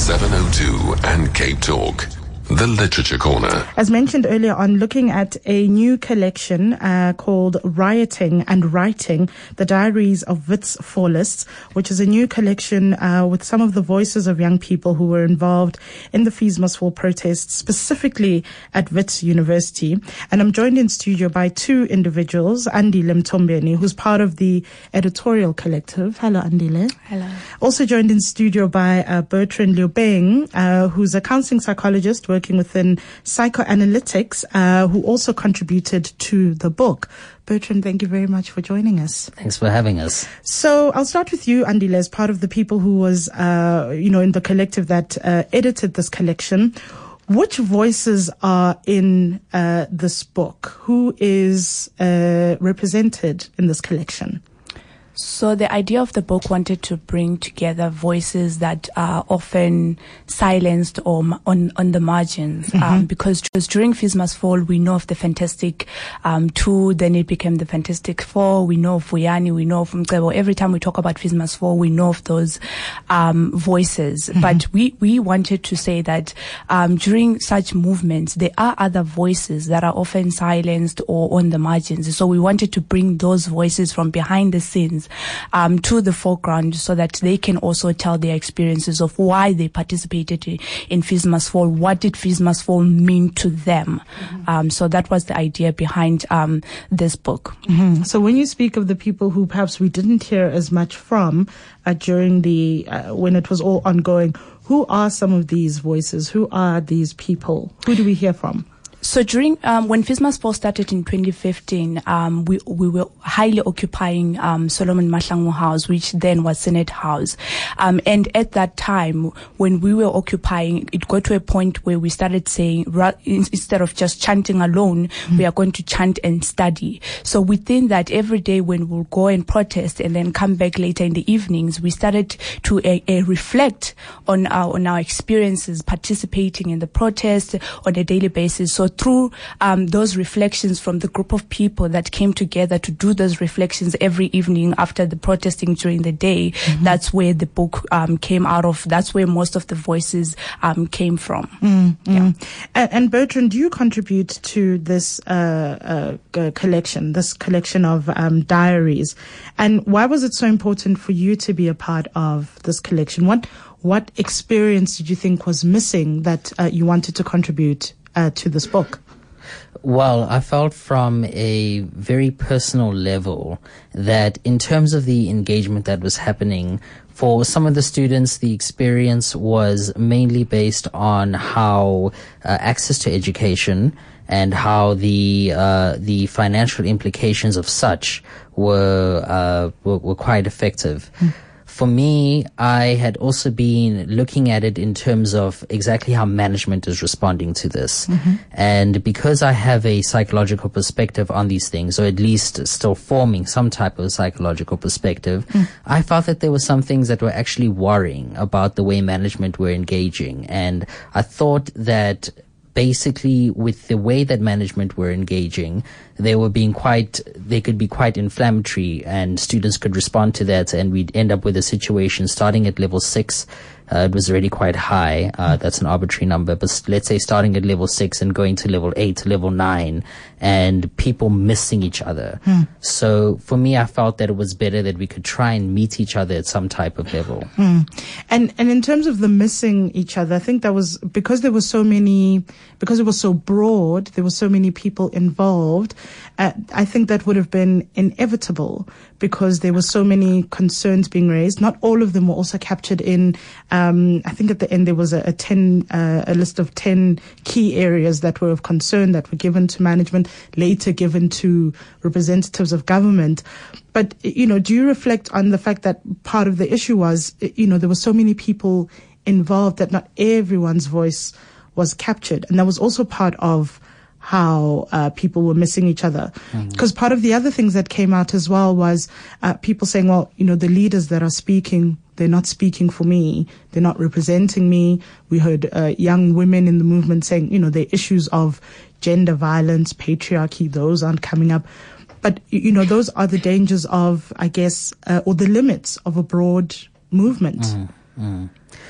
702 and Cape Talk. The Literature Corner. As mentioned earlier on, looking at a new collection called Rioting and Writing, The Diaries of Wits Fallists, which is a new collection with some of the voices of young people who were involved in the Fees Must Fall protests, specifically at Wits University. And I'm joined in studio by two individuals, Andile Mtombeni, who's part of the editorial collective. Hello, Andile. Hello. Also joined in studio by Bertrand Liobeng, who's a counseling psychologist working within psychoanalytics, who also contributed to the book. Bertrand, thank you very much for joining us. Thanks for having us. So I'll start with you, Andile, as part of the people who was, in the collective that edited this collection. Which voices are in this book? Who is represented in this collection? So the idea of the book wanted to bring together voices that are often silenced or on the margins, because during Fees Must Fall, we know of the Fantastic Two, then it became the Fantastic Four. We know of Vuyani, we know of Mcebo. Every time we talk about Fees Must Fall, we know of those voices. But we wanted to say that during such movements, there are other voices that are often silenced or on the margins. So we wanted to bring those voices from behind the scenes to the foreground so that they can also tell their experiences of why they participated in Fees Must Fall. What did Fees Must Fall mean to them? So that was the idea behind this book. So when you speak of the people who perhaps we didn't hear as much from during the when it was all ongoing, who are some of these voices? Who are these people? Who do we hear from? So during when Fees Must Fall started in 2015, we were highly occupying Solomon Mahlangu House, which then was Senate House. And at that time, when we were occupying, it got to a point where we started saying, instead of just chanting alone, we are going to chant and study. So within that, every day when we'll go and protest and then come back later in the evenings, we started to reflect on our experiences participating in the protest on a daily basis. So through those reflections from the group of people that came together to do those reflections every evening after the protesting during the day, that's where the book came out of. That's where most of the voices came from. Yeah. And Bertrand, do you contribute to this collection of diaries? And why was it so important for you to be a part of this collection? What experience did you think was missing that you wanted to contribute to this book? Well, I felt from a very personal level that in terms of the engagement that was happening, for some of the students, the experience was mainly based on how access to education and how the financial implications of such were quite effective. For me, I had also been looking at it in terms of exactly how management is responding to this. And because I have a psychological perspective on these things, or at least still forming some type of psychological perspective, I felt that there were some things that were actually worrying about the way management were engaging. And I thought that basically with the way that management were engaging, they could be quite inflammatory, and students could respond to that, and we'd end up with a situation starting at level 6. It was already quite high. That's an arbitrary number, but let's say starting at level 6 and going to level 8, level 9, and people missing each other. So for me, I felt that it was better that we could try and meet each other at some type of level. And in terms of the missing each other, I think that was because there were so many, because it was so broad, there were so many people involved. I think that would have been inevitable because there were so many concerns being raised. Not all of them were also captured in, I think at the end there was a list of 10 key areas that were of concern that were given to management, later given to representatives of government. But, do you reflect on the fact that part of the issue was, there were so many people involved that not everyone's voice was captured. And that was also part of how people were missing each other. Because part of the other things that came out as well was people saying, well, the leaders that are speaking, they're not speaking for me. They're not representing me. We heard young women in the movement saying, the issues of gender violence, patriarchy, those aren't coming up. But, those are the dangers of, I guess, or the limits of a broad movement.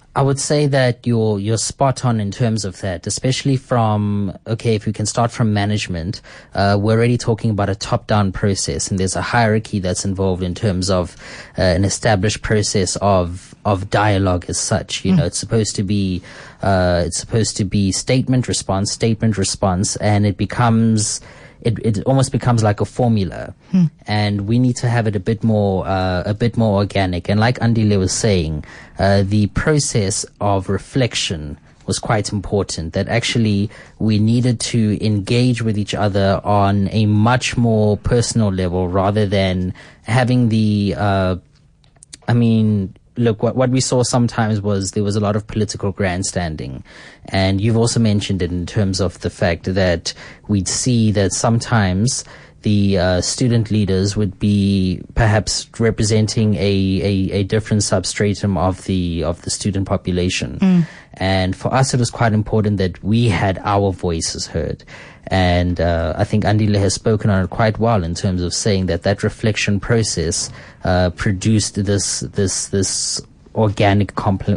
I would say that you're spot on in terms of that, especially from, if we can start from management, we're already talking about a top-down process, and there's a hierarchy that's involved in terms of an established process of dialogue as such. You know, it's supposed to be statement, response, and it almost becomes like a formula, and we need to have it a bit more organic. And like Andile was saying, the process of reflection was quite important, that actually we needed to engage with each other on a much more personal level rather than having look, what we saw sometimes was there was a lot of political grandstanding. And you've also mentioned it in terms of the fact that we'd see that sometimes the student leaders would be perhaps representing a different substratum of the student population. And for us, it was quite important that we had our voices heard. And I think Andile has spoken on it quite well in terms of saying that reflection process produced this organic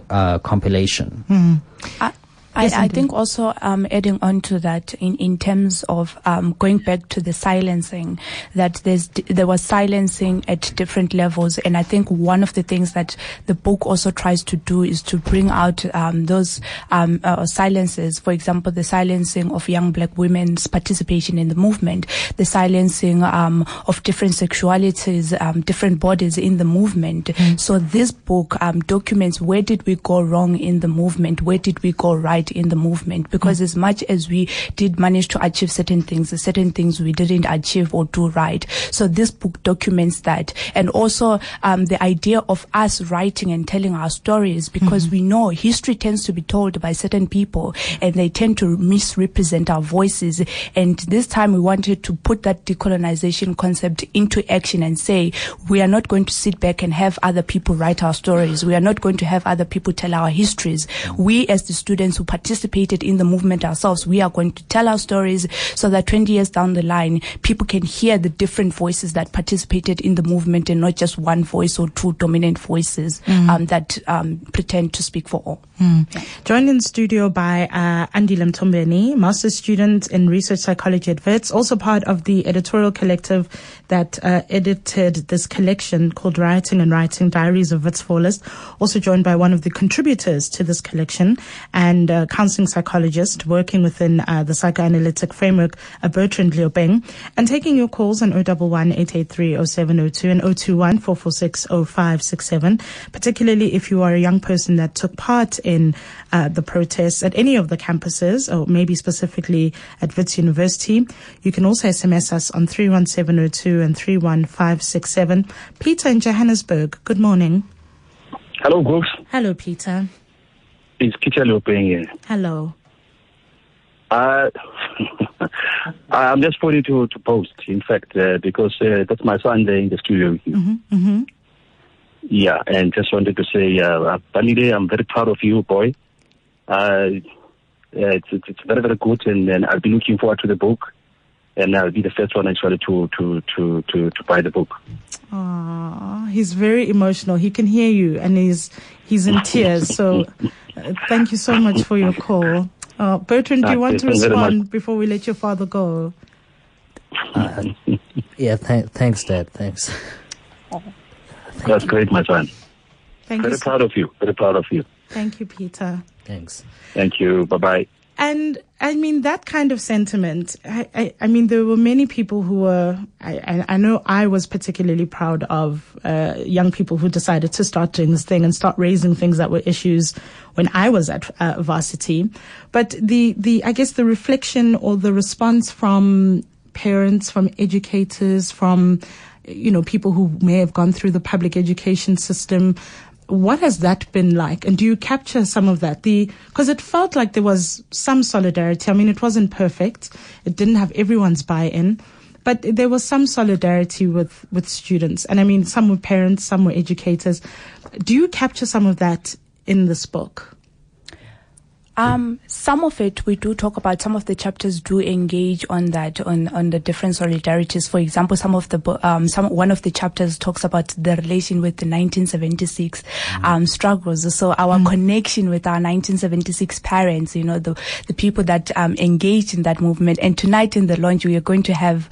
compilation. I think also adding on to that in terms of going back to the silencing, that there was silencing at different levels, and I think one of the things that the book also tries to do is to bring out those silences. For example, the silencing of young black women's participation in the movement, the silencing of different sexualities, different bodies in the movement. So this book documents where did we go wrong in the movement, where did we go right in the movement, because as much as we did manage to achieve certain things we didn't achieve or do right. So this book documents that, and also the idea of us writing and telling our stories, because we know history tends to be told by certain people and they tend to misrepresent our voices. And this time we wanted to put that decolonization concept into action and say, we are not going to sit back and have other people write our stories. We are not going to have other people tell our histories. We, as the students who participated in the movement ourselves, we are going to tell our stories so that 20 years down the line, people can hear the different voices that participated in the movement and not just one voice or two dominant voices that pretend to speak for all. Yeah. Joined in studio by Andile Mtombeni, master's student in research psychology at Wits, also part of the editorial collective that edited this collection called Rioting and Writing, Diaries of Wits Fallist. Also joined by one of the contributors to this collection and counseling psychologist working within the psychoanalytic framework, Bertrand Leopeng. And taking your calls on 011-883-0702 and 021-446-0567, particularly if you are a young person that took part in the protests at any of the campuses, or maybe specifically at Wits University. You can also SMS us on 31702 and 31567. Peter in Johannesburg, good morning. Hello, Brooks. Hello, Peter. It's Peter Leopeng here. Hello. I'm just putting to post, in fact, because that's my son there in the studio with you. Yeah, and just wanted to say, Banide, I'm very proud of you, boy. It's very, very good, and I'll be looking forward to the book, and I'll be the first one actually to buy the book. Aww, he's very emotional. He can hear you, and he's in tears. So, thank you so much for your call. Bertrand, do you want to respond before we let your father go? Thanks, Dad. Thanks. That's great, my son. Very proud of you. Very proud of you. Thank you, Peter. Thanks. Thank you. Bye-bye. And I mean, that kind of sentiment, I mean, there were many people who were, I know I was particularly proud of young people who decided to start doing this thing and start raising things that were issues when I was at varsity. But I guess the reflection or the response from parents, from educators, from people who may have gone through the public education system, what has that been like? And do you capture some of that? Because it felt like there was some solidarity. I mean, it wasn't perfect. It didn't have everyone's buy-in, but there was some solidarity with students. And I mean, some were parents, some were educators. Do you capture some of that in this book? Some of it we do talk about. Some of the chapters do engage on that, on the different solidarities. For example, one of the chapters talks about the relation with the 1976 struggles. So our connection with our 1976 parents, the people that engaged in that movement. And tonight in the launch, we are going to have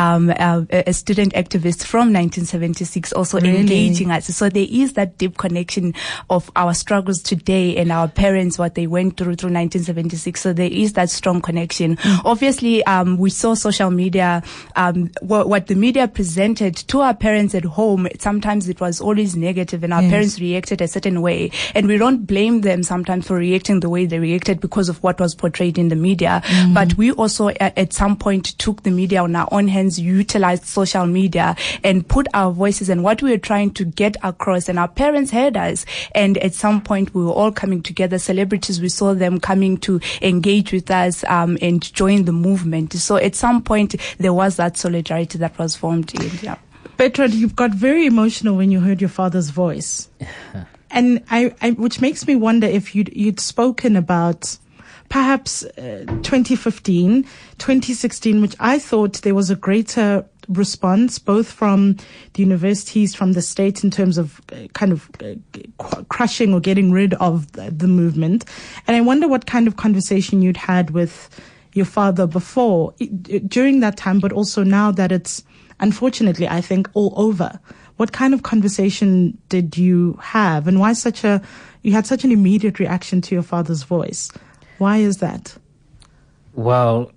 a student activist from 1976 also engaging us. So there is that deep connection of our struggles today and our parents, what they went through 1976. So there is that strong connection. Obviously, we saw social media, what the media presented to our parents at home. Sometimes it was always negative, and our parents reacted a certain way. And we don't blame them sometimes for reacting the way they reacted because of what was portrayed in the media. But we also at some point took the media on our own hands, utilized social media, and put our voices and what we were trying to get across. And our parents heard us. And at some point, we were all coming together. Celebrities, we saw them coming to engage with us and join the movement. So at some point, there was that solidarity that was formed. Bertrand, you got very emotional when you heard your father's voice. And I which makes me wonder if you'd spoken about perhaps 2015, 2016, which I thought there was a greater response, both from the universities, from the state, in terms of crushing or getting rid of the movement. And I wonder what kind of conversation you'd had with your father before, during that time, but also now that it's, unfortunately, I think, all over. What kind of conversation did you have, and why you had such an immediate reaction to your father's voice? Why is that? Well,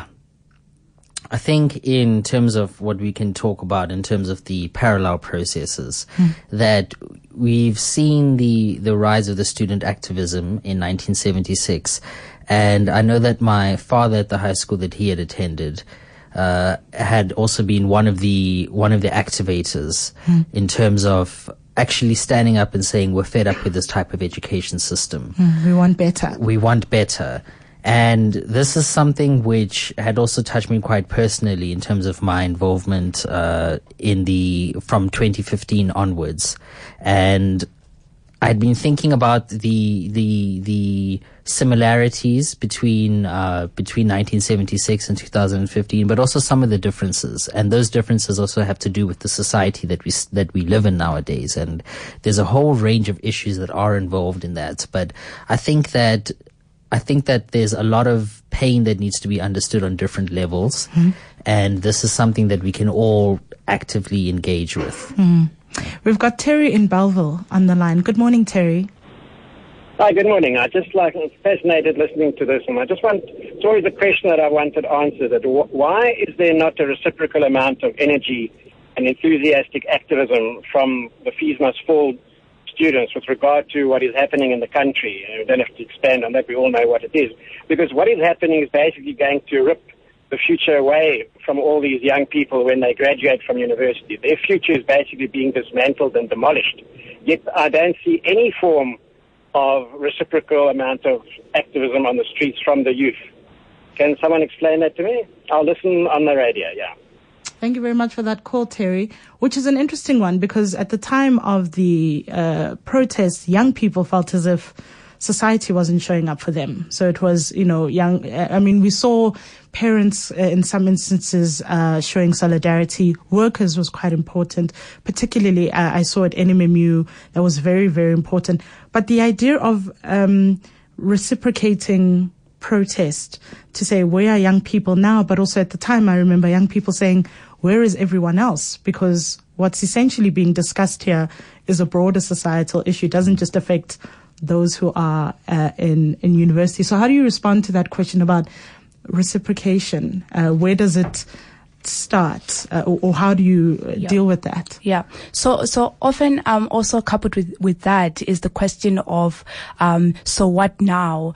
I think in terms of what we can talk about in terms of the parallel processes, that we've seen the rise of the student activism in 1976. And I know that my father at the high school that he had attended had also been one of the activators in terms of actually standing up and saying, we're fed up with this type of education system. We want better. We want better. And this is something which had also touched me quite personally in terms of my involvement from 2015 onwards. And I'd been thinking about the similarities between 1976 and 2015, but also some of the differences. And those differences also have to do with the society that we live in nowadays. And there's a whole range of issues that are involved in that. But I think that there's a lot of pain that needs to be understood on different levels. And this is something that we can all actively engage with. We've got Terry in Belleville on the line. Good morning, Terry. Hi, good morning. I'm fascinated listening to this, and it's always a question that I wanted answered, that why is there not a reciprocal amount of energy and enthusiastic activism from the Fees Must Fall students with regard to what is happening in the country? We don't have to expand on that. We all know what it is. Because what is happening is basically going to rip the future away from all these young people when they graduate from university. Their future is basically being dismantled and demolished. Yet I don't see any form of reciprocal amount of activism on the streets from the youth. Can someone explain that to me? I'll listen on the radio, Thank you very much for that call, Terry, which is an interesting one, because at the time of the protests, young people felt as if society wasn't showing up for them. So it was, we saw parents in some instances showing solidarity. Workers was quite important. Particularly, I saw at NMMU, that was very, very important. But the idea of reciprocating protest to say, where are young people now? But also at the time, I remember young people saying, where is everyone else? Because what's essentially being discussed here is a broader societal issue. It doesn't just affect those who are in university. So how do you respond to that question about reciprocation? Where does it start, or how do you deal with that? So often also coupled with that is the question of so what now?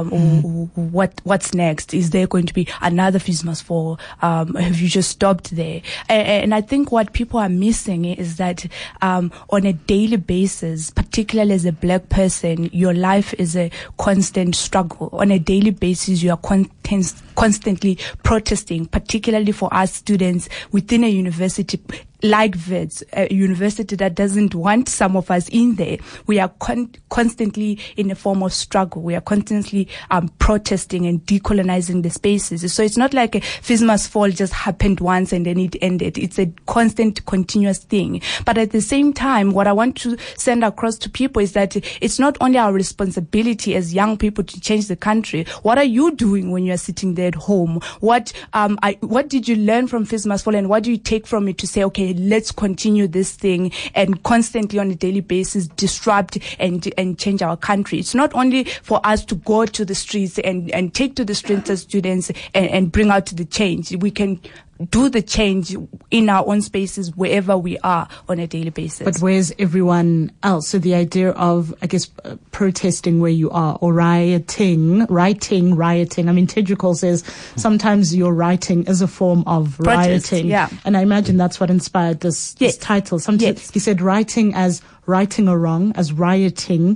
What's next? Is there going to be another Fees Must Fall? Have you just stopped there? And I think what people are missing is that on a daily basis, particularly as a black person, your life is a constant struggle. On a daily basis, you are constantly protesting, particularly for us students within a university. like WITS, a university that doesn't want some of us in there, we are constantly in a form of struggle. We are constantly protesting and decolonizing the spaces. So it's not like a FISMA's fall just happened once and then it ended. It's a constant, continuous thing. But at the same time, what I want to send across to people is that it's not only our responsibility as young people to change the country. What are you doing when you're sitting there at home? What did you learn from FISMA's fall, and what do you take from it to say, okay, let's continue this thing and constantly on a daily basis disrupt and change our country. It's not only for us to go to the streets and take to the streets as students and bring out the change. We can do the change in our own spaces wherever we are on a daily basis. But where's everyone else? So the idea of, I guess, protesting where you are, or rioting. I mean, Tedrical says sometimes your writing is a form of protest, rioting. yeah. And I imagine that's what inspired this title. Sometimes he said writing as righting a wrong, as rioting.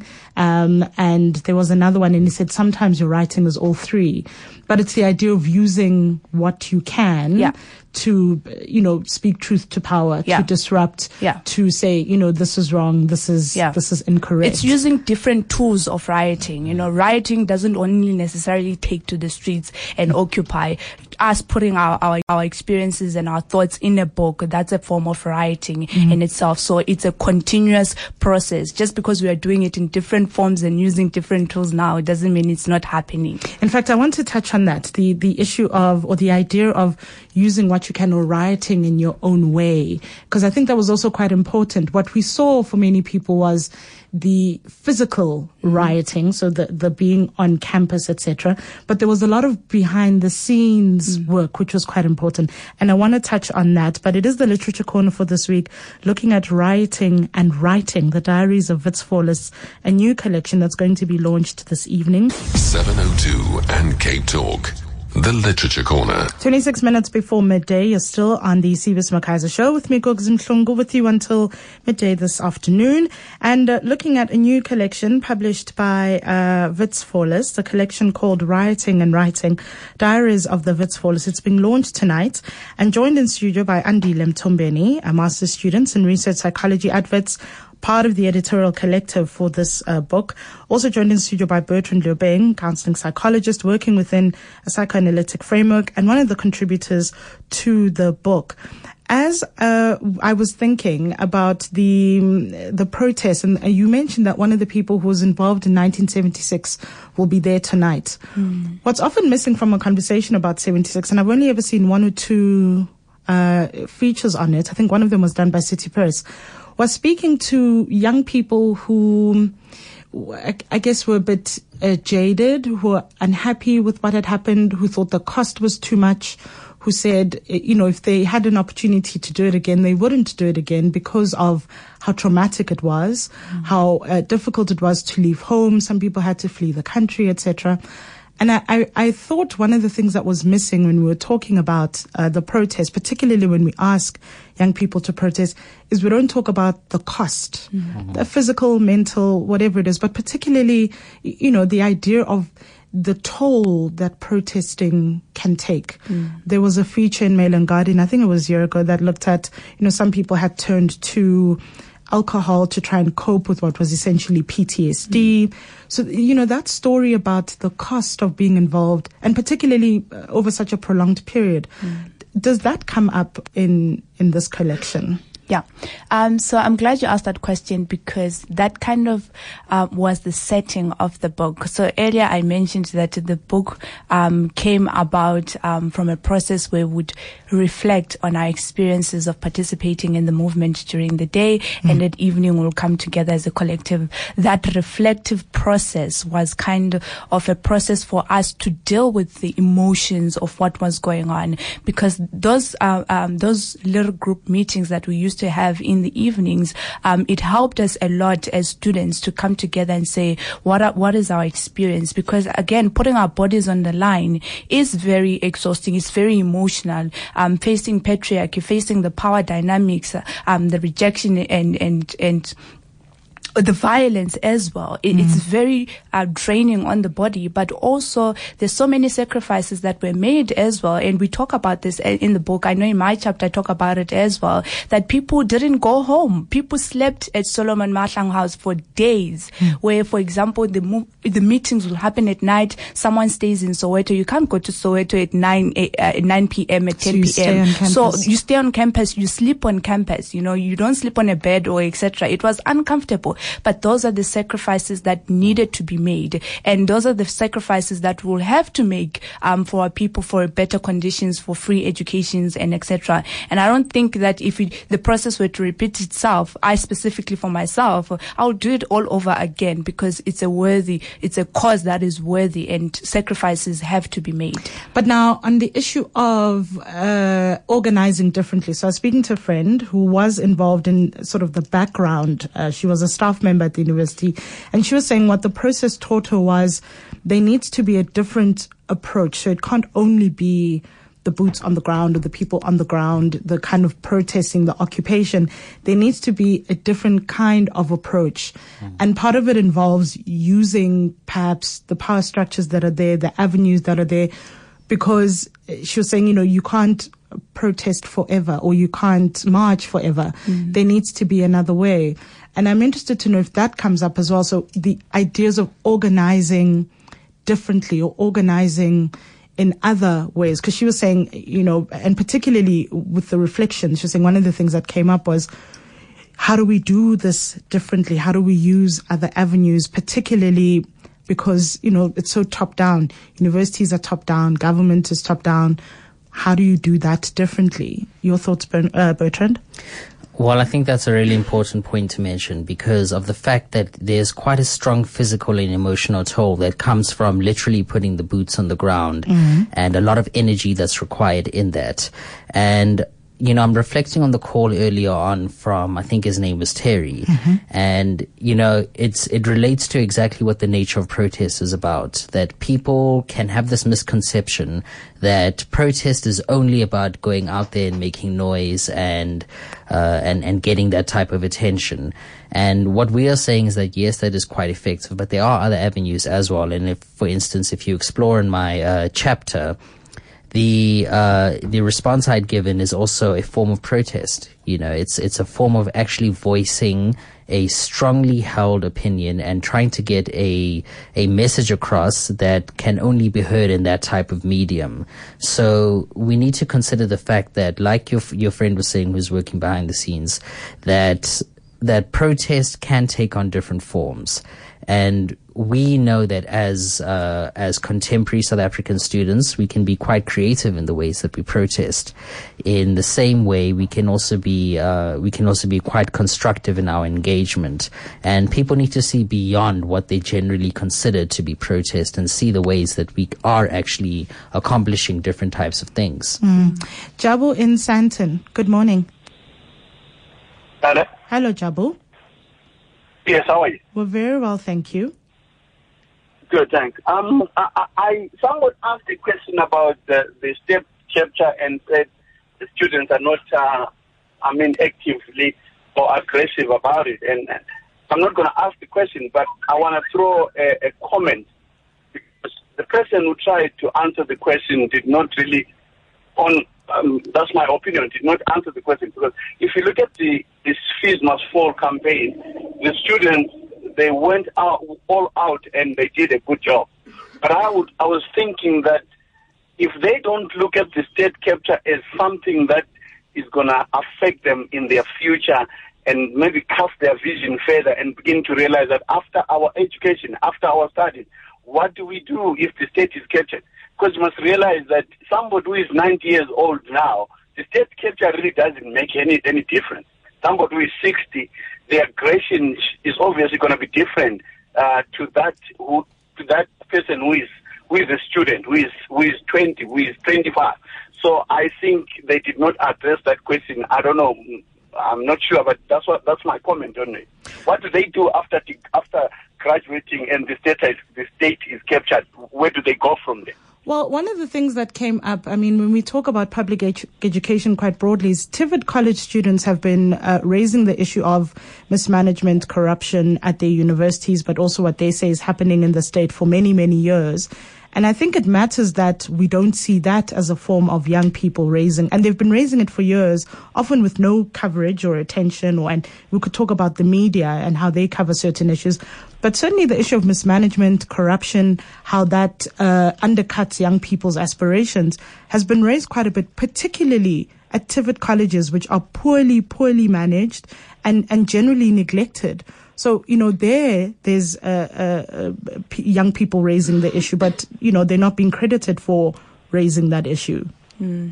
And there was another one, and he said sometimes your writing is all three. But it's the idea of using what you can to, speak truth to power, to disrupt, to say, this is wrong, this is incorrect. It's using different tools of rioting. Rioting doesn't only necessarily take to the streets and occupy. Us putting our experiences and our thoughts in a book, that's a form of rioting in itself. So it's a continuous process. Just because we are doing it in different forms and using different tools now, it doesn't mean it's not happening. In fact, I want to touch on that, the issue of, or the idea of using what you can, or rioting in your own way, because I think that was also quite important. What we saw for many people was the physical rioting, so the being on campus, etc. But there was a lot of behind the scenes work, which was quite important. And I want to touch on that. But it is the Literature Corner for this week, looking at Rioting and Writing, the Diaries of Wits Flawless, a new collection that's going to be launched this evening. 702 and Cape Talk. The Literature Corner. 26 minutes before midday. You're still on the Sivis Makaiser Show with me, Gugs Mhlungu, with you until midday this afternoon. And looking at a new collection published by Wits Flawless, a collection called Rioting and Writing, Diaries of the Wits Flawless. It's being launched tonight and joined in studio by Andile Mtombeni, a master's student in research psychology at Wits, part of the editorial collective for this book. Also joined in studio by Bertrand Leobeng, counseling psychologist working within a psychoanalytic framework and one of the contributors to the book. As I was thinking about the protest, and you mentioned that one of the people who was involved in 1976 will be there tonight. What's often missing from a conversation about 76, and I've only ever seen one or two features on it, I think one of them was done by City Press, was speaking to young people who I guess were a bit jaded, who were unhappy with what had happened, who thought the cost was too much, who said, if they had an opportunity to do it again, they wouldn't do it again because of how traumatic it was, how difficult it was to leave home. Some people had to flee the country, etc. And I thought one of the things that was missing when we were talking about the protest, particularly when we ask young people to protest, is we don't talk about the cost, the physical, mental, whatever it is, but particularly, the idea of the toll that protesting can take. There was a feature in Mail and Guardian, I think it was a year ago, that looked at, some people had turned to alcohol to try and cope with what was essentially PTSD. So, that story about the cost of being involved, and particularly over such a prolonged period, does that come up in this collection? Yeah. So I'm glad you asked that question, because that kind of was the setting of the book. So earlier I mentioned that the book came about from a process where we would reflect on our experiences of participating in the movement during the day, and at evening we'll come together as a collective. That reflective process was kind of a process for us to deal with the emotions of what was going on, because those little group meetings that we used to have in the evenings, it helped us a lot as students to come together and say, what is our experience? Because again, putting our bodies on the line is very exhausting. It's very emotional. Facing patriarchy, facing the power dynamics, the rejection and the violence as well. It's very draining on the body, but also there's so many sacrifices that were made as well. And we talk about this in the book. I know in my chapter I talk about it as well, that people didn't go home. People slept at Solomon Mahlangu House for days, where, for example, the meetings will happen at night. Someone stays in Soweto. You can't go to Soweto at 9 p.m. at 10 p.m. So you stay on campus, you sleep on campus, you don't sleep on a bed or etc. It was uncomfortable, but those are the sacrifices that needed to be made, and those are the sacrifices that we'll have to make for our people, for better conditions, for free educations and etc. And I don't think that if the process were to repeat itself, I specifically for myself, I'll do it all over again, because it's a cause that is worthy, and sacrifices have to be made. But now on the issue of organizing differently, so I was speaking to a friend who was involved in sort of the background. She was a staff member at the university, and she was saying what the process taught her was there needs to be a different approach. So it can't only be the boots on the ground or the people on the ground, the kind of protesting, the occupation. There needs to be a different kind of approach. And part of it involves using perhaps the power structures that are there, the avenues that are there, because she was saying, you can't protest forever or you can't march forever. There needs to be another way. And I'm interested to know if that comes up as well. So the ideas of organizing differently or organizing in other ways, because she was saying, and particularly with the reflections, she was saying one of the things that came up was, how do we do this differently? How do we use other avenues, particularly because, it's so top down. Universities are top down, government is top down. How do you do that differently? Your thoughts, Bertrand? Well, I think that's a really important point to mention, because of the fact that there's quite a strong physical and emotional toll that comes from literally putting the boots on the ground, and a lot of energy that's required in that. And I'm reflecting on the call earlier on from, I think his name was Terry. And, it relates to exactly what the nature of protest is about, that people can have this misconception that protest is only about going out there and making noise and getting that type of attention. And what we are saying is that, yes, that is quite effective, but there are other avenues as well. And if, for instance, if you explore in my chapter, the response I'd given is also a form of protest. It's a form of actually voicing a strongly held opinion and trying to get a message across that can only be heard in that type of medium. So we need to consider the fact that, like your friend was saying, who's working behind the scenes, that protest can take on different forms. And we know that as contemporary South African students, we can be quite creative in the ways that we protest. In the same way, we can also be quite constructive in our engagement. And people need to see beyond what they generally consider to be protest and see the ways that we are actually accomplishing different types of things. Jabu in Sandton, good morning. Hello. Hello, Jabu. Yes, how are you? We're very well, thank you. Good, thanks. I somewhat asked a question about the state capture and said the students are not, actively or aggressive about it. And I'm not going to ask the question, but I want to throw a comment, because the person who tried to answer the question did not really, that's my opinion, did not answer the question. Because if you look at this Fees Must Fall campaign, the students, they went all out and they did a good job. But I was thinking that if they don't look at the state capture as something that is going to affect them in their future and maybe cast their vision further and begin to realize that after our education, after our studies, what do we do if the state is captured? Because you must realize that somebody who is 90 years old now, the state capture really doesn't make any difference. Somebody who is 60, the aggression is obviously going to be different to that person who is a student, who is 20, who is 25. So I think they did not address that question. I don't know. I'm not sure, but that's my comment on it. What do they do after graduating and the state is captured? Where do they go from there? Well, one of the things that came up, I mean, when we talk about public education quite broadly, is TVET college students have been raising the issue of mismanagement, corruption at their universities, but also what they say is happening in the state for many, many years. And I think it matters that we don't see that as a form of young people raising, and they've been raising it for years, often with no coverage or attention, and we could talk about the media and how they cover certain issues. But certainly the issue of mismanagement, corruption, how that undercuts young people's aspirations has been raised quite a bit, particularly at TVET colleges, which are poorly managed and generally neglected. So, there's young people raising the issue, but, they're not being credited for raising that issue. Mm.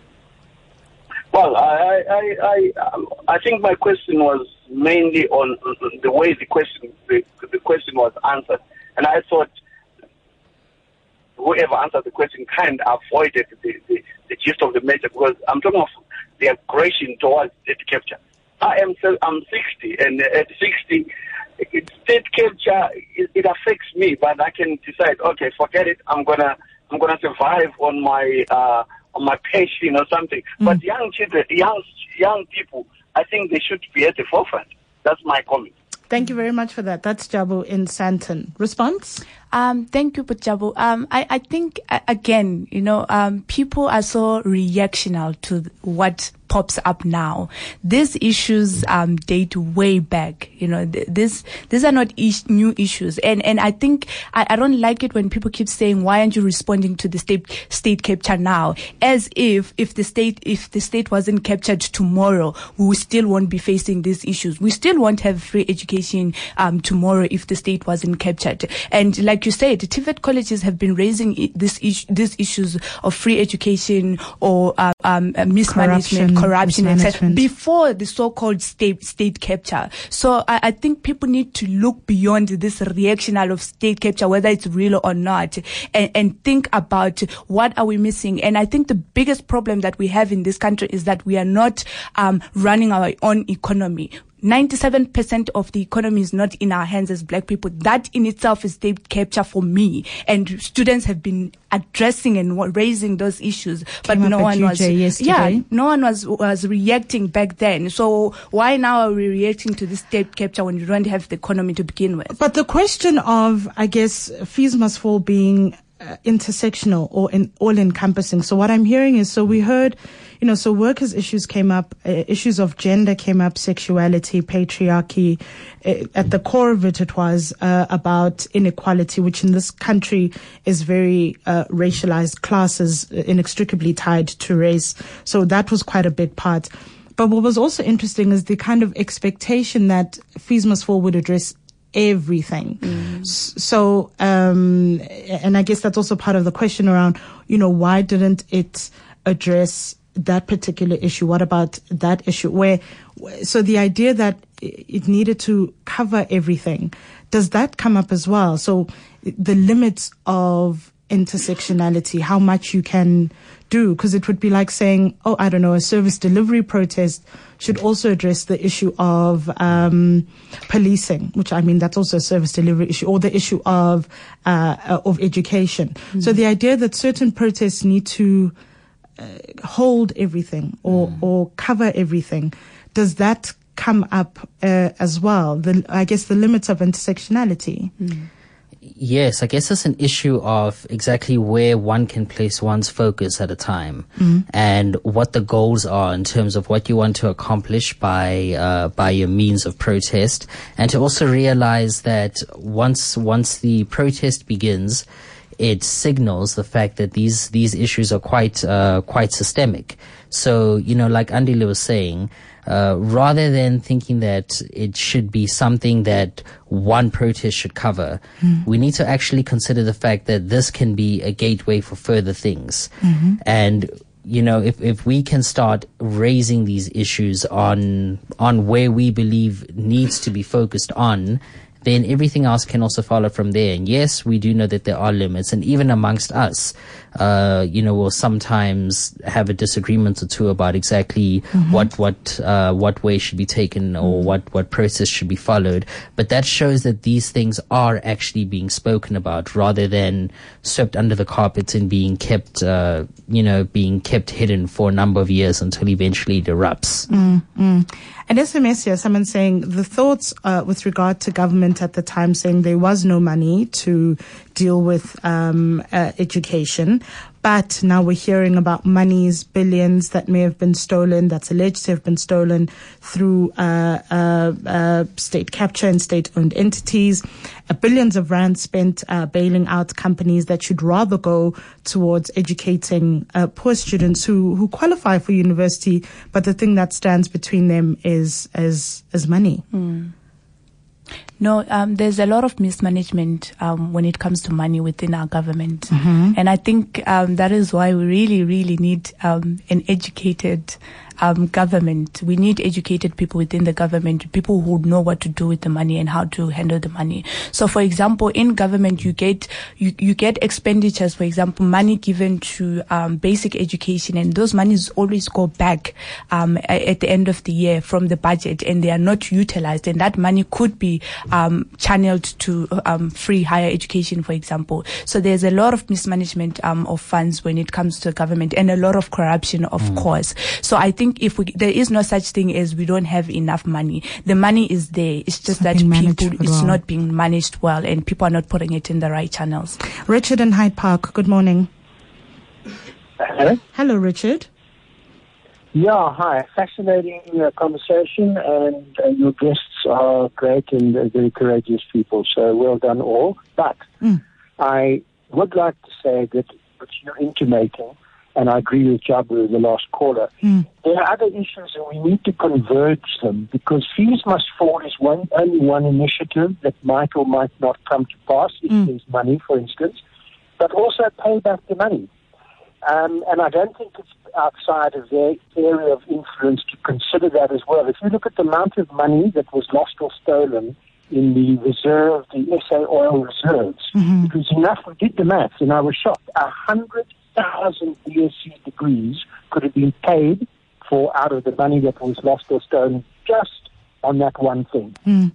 Well, I think my question was mainly on the way the question was answered. And I thought whoever answered the question kind of avoided the gist of the matter, because I'm talking of the aggression towards state capture. I'm 60, and at 60, state capture it affects me, but I can decide. Okay, forget it. I'm gonna survive on my pension or something. But young children, young people, I think they should be at the forefront. That's my comment. Thank you very much for that. That's Jabu in Sandton. Response? Thank you, Jabu. I think, again, people are so reactional to what pops up now. These issues date way back. These are not new issues. And I think I don't like it when people keep saying, why aren't you responding to the state capture now? As if the state wasn't captured tomorrow, we still won't be facing these issues. We still won't have free education tomorrow if the state wasn't captured. And like you said, TVET colleges have been raising these issues of free education or mismanagement, corruption, etc., before the so-called state capture. So I think people need to look beyond this reactional of state capture, whether it's real or not, and think about what are we missing. And I think the biggest problem that we have in this country is that we are not running our own economy. 97% of the economy is not in our hands as black people. That in itself is state capture for me. And students have been addressing and raising those issues, but no one was reacting back then. So why now are we reacting to this state capture when you don't have the economy to begin with? But the question of, I guess, fees must fall being intersectional or all-encompassing. So what I'm hearing is, so we heard, so workers' issues came up, issues of gender came up, sexuality, patriarchy. At the core of it was about inequality, which in this country is very racialized, classes inextricably tied to race. So that was quite a big part. But what was also interesting is the kind of expectation that fees must fall would address everything. So, and I guess that's also part of the question around, why didn't it address that particular issue? What about that issue? So the idea that it needed to cover everything, does that come up as well? So the limits of intersectionality, how much you can do, because it would be like saying, a service delivery protest should also address the issue of policing, which that's also a service delivery issue, or the issue of education. So the idea that certain protests need to hold everything or cover everything, does that come up as well? I guess the limits of intersectionality. Yes, I guess it's an issue of exactly where one can place one's focus at a time, and what the goals are in terms of what you want to accomplish by your means of protest, and to also realize that once the protest begins, it signals the fact that these issues are quite systemic. So, like Andile was saying, rather than thinking that it should be something that one protest should cover, we need to actually consider the fact that this can be a gateway for further things. And, if we can start raising these issues on where we believe needs to be focused on, then everything else can also follow from there. And yes, we do know that there are limits, and even amongst us, we'll sometimes have a disagreement or two about exactly what way should be taken or what process should be followed. But that shows that these things are actually being spoken about rather than swept under the carpet and being kept hidden for a number of years until eventually it erupts. An SMS here, someone saying the thoughts with regard to government at the time, saying there was no money to deal with education. But now we're hearing about monies, billions that may have been stolen, that's alleged to have been stolen through state capture and state-owned entities. Billions of rands spent bailing out companies that should rather go towards educating poor students who qualify for university, but the thing that stands between them is money. No, there's a lot of mismanagement when it comes to money within our government. And I think that is why we really, really need an educated government. We need educated people within the government, people who know what to do with the money and how to handle the money. So, for example, in government, you get expenditures, for example, money given to basic education, and those monies always go back at the end of the year from the budget, and they are not utilized. And that money could be channeled to free higher education, for example. So there's a lot of mismanagement of funds when it comes to government, and a lot of corruption, of course. So I think there is no such thing as we don't have enough money. The money is there. It's just that it's not being managed well, and people are not putting it in the right channels. Richard in Hyde Park, good morning. Hello? Hello, Richard. Yeah, hi. Fascinating conversation, and your guests are great and very courageous people, so well done all. But I would like to say that what you're intimating, and I agree with Jabu, the last caller, there are other issues and we need to converge them, because Fees Must Fall is only one initiative that might or might not come to pass if there's money, for instance, but also pay back the money. And I don't think it's outside of their area of influence to consider that as well. If you look at the amount of money that was lost or stolen in the reserve, the SA oil reserves, it was enough. We did the maths, and I was shocked. 100,000 BSc degrees could have been paid for out of the money that was lost or stolen just on that one thing.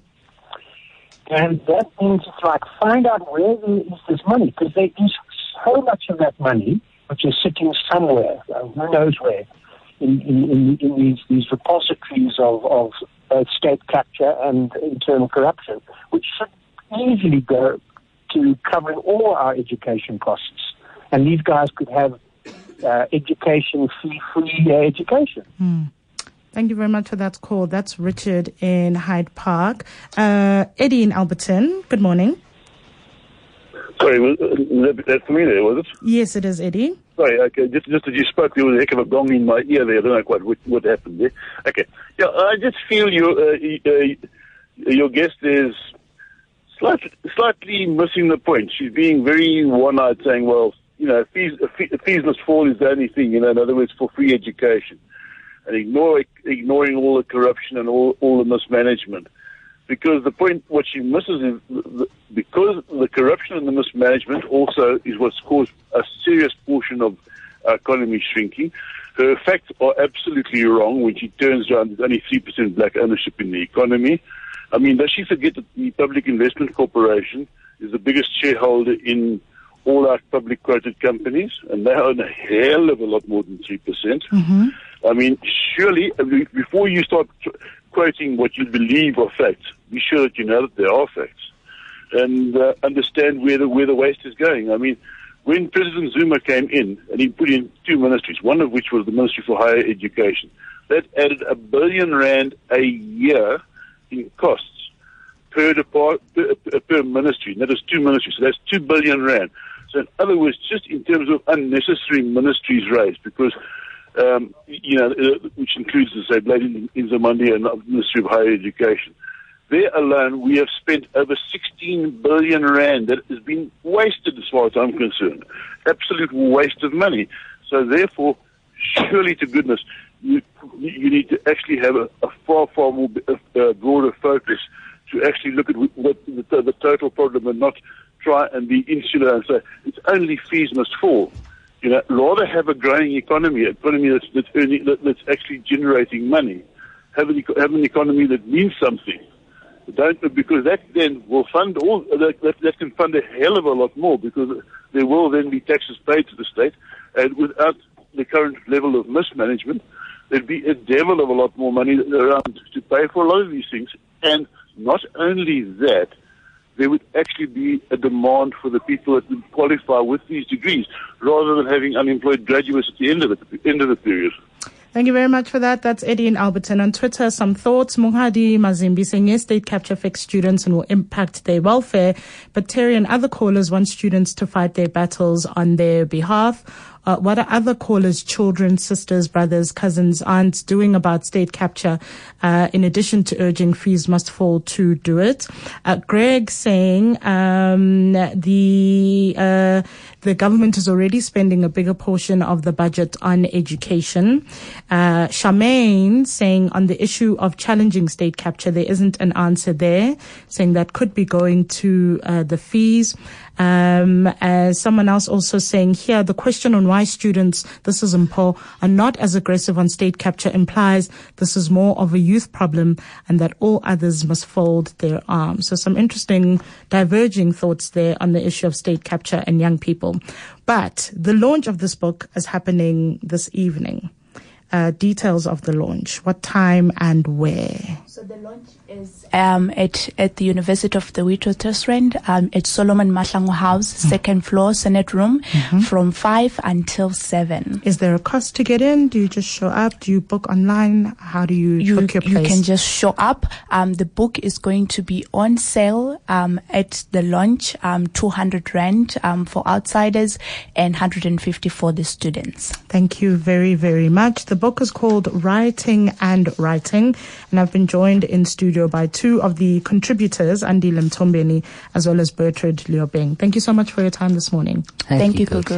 And that means it's like, find out where there is this money, because there is so much of that money which is sitting somewhere, who knows where, in these repositories of both state capture and internal corruption, which should easily go to covering all our education costs. And these guys could have education, free education. Thank you very much for that call. That's Richard in Hyde Park. Eddie in Alberton, good morning. Sorry, that's me there, was it? Yes, it is, Eddie. Sorry, okay, just as you spoke, there was a heck of a gong in my ear there. I don't know quite what happened there. Okay. Yeah, I just feel your guest is slightly missing the point. She's being very one-eyed, saying, well, fees must fall is the only thing, in other words, for free education. And ignoring all the corruption and all the mismanagement. Because the point, what she misses is, because the corruption and the mismanagement also is what's caused a serious portion of our economy shrinking. Her facts are absolutely wrong when she turns around, there's only 3% black ownership in the economy. I mean, does she forget that the Public Investment Corporation is the biggest shareholder in all our public quoted companies, and they own a hell of a lot more than 3%. I mean, surely, before you start quoting what you believe are facts, be sure that you know that they are facts, and understand where the waste is going. I mean, when President Zuma came in, and he put in 2 ministries, one of which was the Ministry for Higher Education, that added R1 billion a year in costs per ministry, and that is 2 ministries, so that's R2 billion. So in other words, just in terms of unnecessary ministries raised, because which includes the say Lady Nzimande and the Ministry of Higher Education. There alone, we have spent over 16 billion rand that has been wasted, as far as I'm concerned. Absolute waste of money. So therefore, surely to goodness, you need to actually have a far more broader focus to actually look at what the total problem and not try and be insular and say it's only fees must fall. Rather have a growing economy that's actually generating money. Have an economy that means something. Because that then will fund that can fund a hell of a lot more, because there will then be taxes paid to the state, and without the current level of mismanagement, there'd be a devil of a lot more money around to pay for a lot of these things. And not only that, there would actually be a demand for the people that would qualify with these degrees, rather than having unemployed graduates at the end of the period. Thank you very much for that. That's Eddie in Alberton. On Twitter, some thoughts. Muhadi Mazimbi saying, yes, state capture affects students and will impact their welfare. But Terry and other callers want students to fight their battles on their behalf. What are other callers, children, sisters, brothers, cousins, aunts doing about state capture, in addition to urging fees must fall to do it? Greg saying the government is already spending a bigger portion of the budget on education. Charmaine saying on the issue of challenging state capture, there isn't an answer there, saying that could be going to the fees. As someone else also saying here, the question on why students, this is Mpo, are not as aggressive on state capture implies this is more of a youth problem and that all others must fold their arms. So some interesting diverging thoughts there on the issue of state capture and young people. But the launch of this book is happening this evening. Details of the launch, what time and where? So the launch is at the University of the Witwatersrand, at Solomon Mahlangu House, second floor, Senate Room, from 5 until 7. Is there a cost to get in? Do you just show up? Do you book online? How do you book your place? You can just show up. The book is going to be on sale at the launch, 200 Rand for outsiders and 150 for the students. Thank you very, very much. The book is called Writing and Writing, and I've been joined in studio by two of the contributors, Andile Mtombeni as well as Bertrand Liobeng. Thank you so much for your time this morning. Thank you, Gugu.